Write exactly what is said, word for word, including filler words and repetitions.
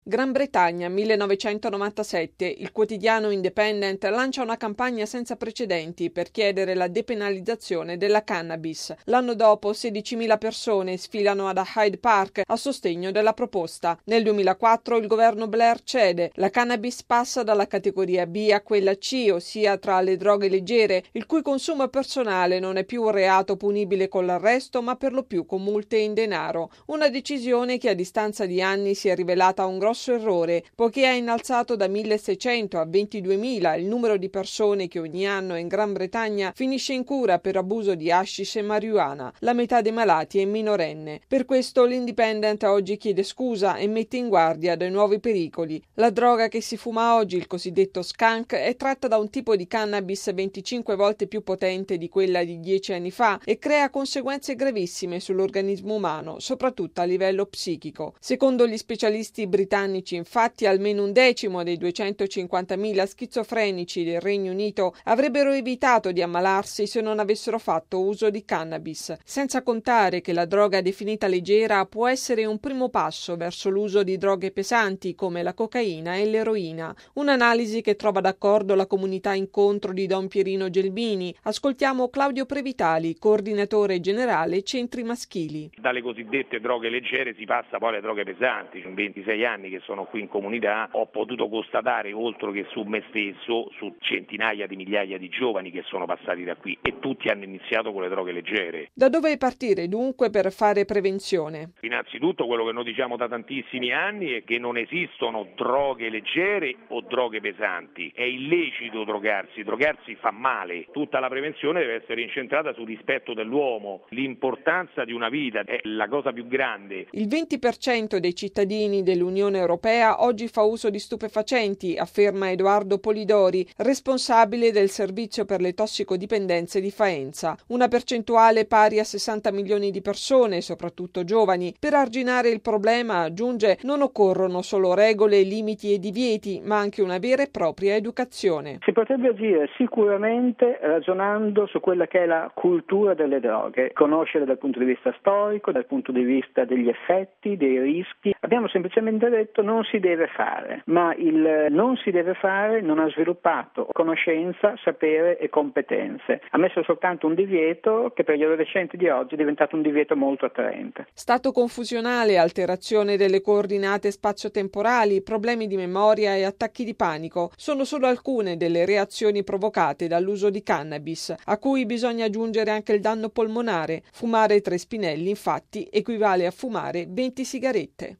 Gran Bretagna, millenovecentonovantasette. Il quotidiano Independent lancia una campagna senza precedenti per chiedere la depenalizzazione della cannabis. L'anno dopo sedicimila persone sfilano ad Hyde Park a sostegno della proposta. Nel duemilaquattro il governo Blair cede. La cannabis passa dalla categoria B a quella C, ossia tra le droghe leggere, il cui consumo personale non è più un reato punibile con l'arresto, ma per lo più con multe in denaro. Una decisione che a distanza di anni si è rivelata un grosso errore, poiché ha innalzato da milleseicento a ventiduemila il numero di persone che ogni anno in Gran Bretagna finisce in cura per abuso di hashish e marijuana. La metà dei malati è minorenne. Per questo l'Independent oggi chiede scusa e mette in guardia dai nuovi pericoli. La droga che si fuma oggi, il cosiddetto skunk, è tratta da un tipo di cannabis venticinque volte più potente di quella di dieci anni fa e crea conseguenze gravissime sull'organismo umano, soprattutto a livello psichico. Secondo gli specialisti britannici, infatti, almeno un decimo dei duecentocinquantamila schizofrenici del Regno Unito avrebbero evitato di ammalarsi se non avessero fatto uso di cannabis. Senza contare che la droga definita leggera può essere un primo passo verso l'uso di droghe pesanti come la cocaina e l'eroina. Un'analisi che trova d'accordo la comunità Incontro di Don Pierino Gelbini. Ascoltiamo Claudio Previtali, coordinatore generale Centri Maschili. Dalle cosiddette droghe leggere si passa poi alle droghe pesanti. In ventisei anni che sono qui in comunità ho potuto constatare, oltre che su me stesso, su centinaia di migliaia di giovani che sono passati da qui e tutti hanno iniziato con le droghe leggere. Da dove partire dunque per fare prevenzione? Innanzitutto quello che noi diciamo da tantissimi anni è che non esistono droghe leggere o droghe pesanti. È illecito drogarsi, drogarsi fa male. Tutta la prevenzione deve essere incentrata sul rispetto dell'uomo. L'importanza di una vita è la cosa più grande. Il venti per cento dei cittadini dell'Unione Europea oggi fa uso di stupefacenti, afferma Edoardo Polidori, responsabile del servizio per le tossicodipendenze di Faenza. Una percentuale pari a sessanta milioni di persone, soprattutto giovani. Per arginare il problema, aggiunge, non occorrono solo regole, limiti e divieti, ma anche una vera e propria educazione. Si potrebbe agire sicuramente ragionando su quella che è la cultura delle droghe, conoscere dal punto di vista storico, dal punto di vista degli effetti, dei rischi. Abbiamo semplicemente detto non si deve fare, ma il non si deve fare non ha sviluppato conoscenza, sapere e competenze. Ha messo soltanto un divieto che per gli adolescenti di oggi è diventato un divieto molto attraente. Stato confusionale, alterazione delle coordinate spazio-temporali, problemi di memoria e attacchi di panico sono solo alcune delle reazioni provocate dall'uso di cannabis, a cui bisogna aggiungere anche il danno polmonare. Fumare tre spinelli, infatti, equivale a fumare venti sigarette.